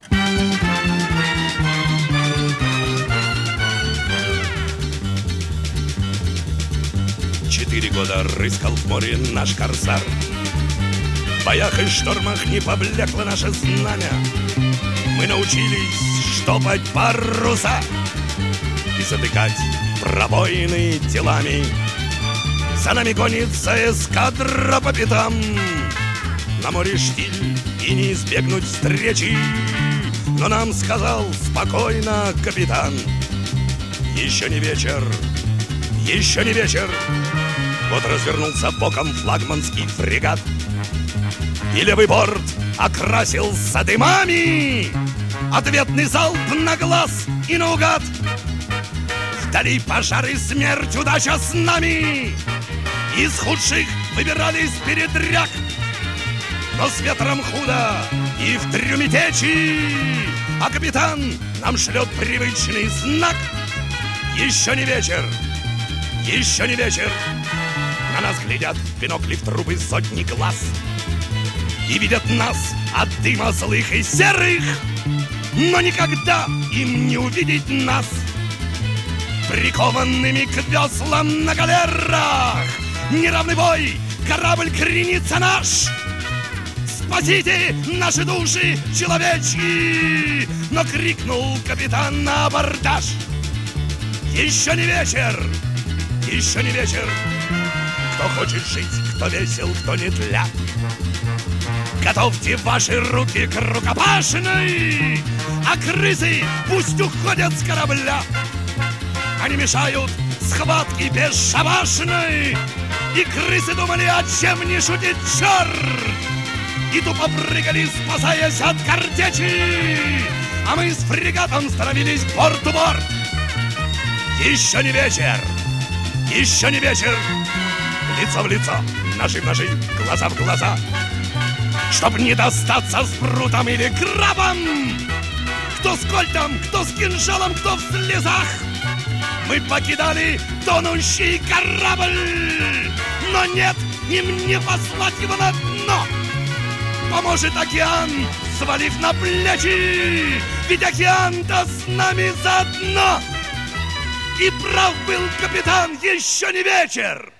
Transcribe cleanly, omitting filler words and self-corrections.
Четыре года рыскал в море наш корсар. В боях и штормах не поблекло наше знамя. Мы научились штопать паруса и затыкать пробоины телами. За нами гонится эскадра по пятам. На море штиль и не избегнуть встречи. Но нам сказал спокойно капитан: еще не вечер, еще не вечер. Вот развернулся боком флагманский фрегат, и левый борт окрасился дымами. Ответный залп на глаз и наугад. Вдали пожар и смерть, удача с нами. Из худших выбирались передряг, но с ветром худо и в трюме течи. А капитан нам шлет привычный знак: еще не вечер, еще не вечер. На нас глядят в бинокли в трубы сотни глаз и видят нас от дыма злых и серых, но никогда им не увидеть нас прикованными к веслам на галерах. Неравный бой, корабль кренится наш. Спасите наши души человечьи! Но крикнул капитан на абордаж: еще не вечер, еще не вечер. Кто хочет жить, кто весел, кто не тля, готовьте ваши руки к рукопашной. А крысы пусть уходят с корабля, они мешают схватке бесшабашной. И крысы думали, о чем не шутит черт, и тупо прыгали, спасаясь от картечи. А мы с фрегатом становились борт-у-борт. Еще не вечер, еще не вечер. Лицо в лицо, ножи в ножи, глаза в глаза, чтоб не достаться с прутом или крабом. Кто с кольтом, кто с кинжалом, кто в слезах. Мы покидали тонущий корабль, но нет, им не послать его на дно. Поможет океан, свалив на плечи, ведь океан-то с нами заодно. И прав был капитан, еще не вечер.